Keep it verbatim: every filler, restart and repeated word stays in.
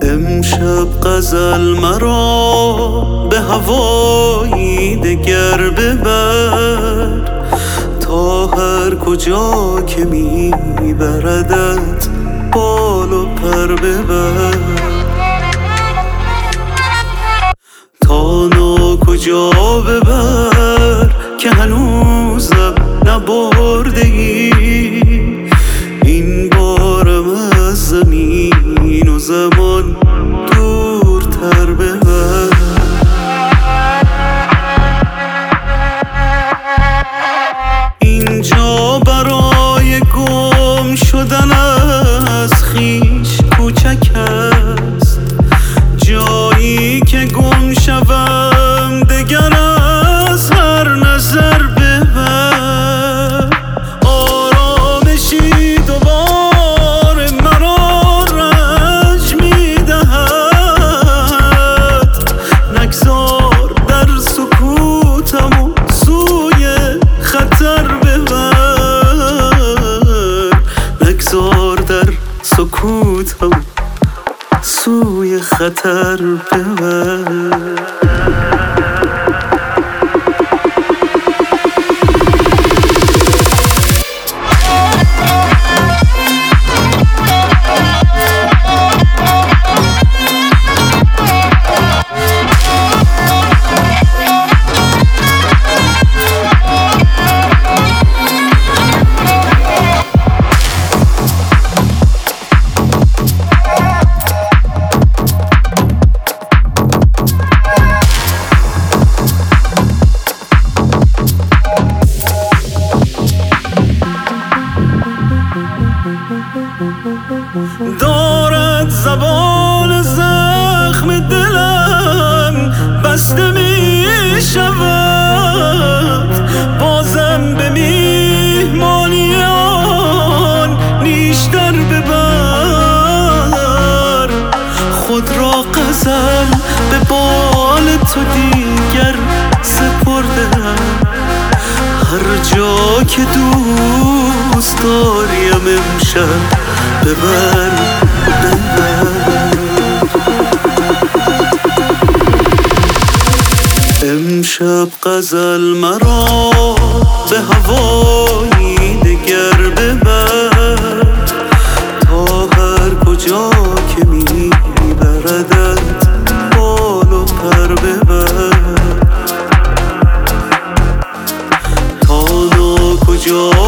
امشب غزل مرا به هوایی دگر ببر، تا هر کجا که میبردت بال و پر ببر. تا نا کجا ببر که هنوزم نبرده ای، این بارم از زمین و زمان دورتر ببر. اینجا برای گم شدن از خویش کوچک است، جایی که گم شوم دگر از هر نظر ببر. آرامشی دوباره مرا رنج میدهد، نگذار در سکوتم و سوی خطر ببر. نگذار در سکوتم سوی خطر ببر. دارد زبان زخم دلم بسته می شود، بازم به میهمانی آن نیشتر ببر. خود را غزل به بال تو دیگر سپردم، هر جا که دوست داریم امشب ببر ببر. امشب غزل مرا به هوایی دگر ببر، تا هر کجا که میبردت بال و پر ببر. تا نا کجا